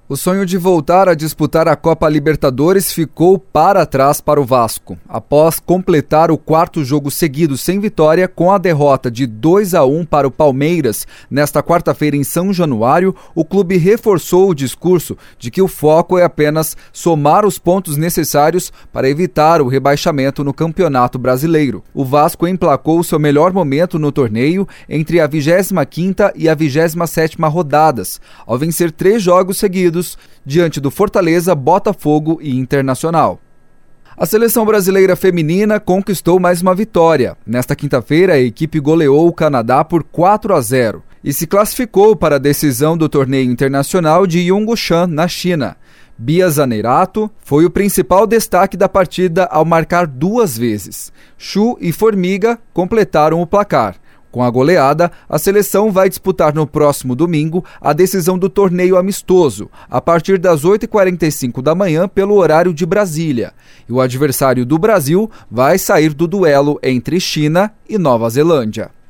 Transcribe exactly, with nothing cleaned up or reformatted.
O sonho de voltar a disputar a Copa Libertadores ficou para trás para o Vasco. Após completar o quarto jogo seguido sem vitória, com a derrota de dois a um para o Palmeiras nesta quarta-feira em São Januário, o clube reforçou o discurso de que o foco é apenas somar os pontos necessários para evitar o rebaixamento no Campeonato Brasileiro. O Vasco emplacou seu melhor momento no torneio entre a vigésima quinta e a vigésima sétima rodadas, ao vencer três jogos seguidos diante do Fortaleza, Botafogo e Internacional. A seleção brasileira feminina conquistou mais uma vitória. Nesta quinta-feira, a equipe goleou o Canadá por quatro a zero e se classificou para a decisão do torneio internacional de Yongchuan, na China. Bia Zanerato foi o principal destaque da partida ao marcar duas vezes. Chu e Formiga completaram o placar. Com a goleada, a seleção vai disputar no próximo domingo a decisão do torneio amistoso, a partir das oito e quarenta e cinco da manhã pelo horário de Brasília. E o adversário do Brasil vai sair do duelo entre China e Nova Zelândia.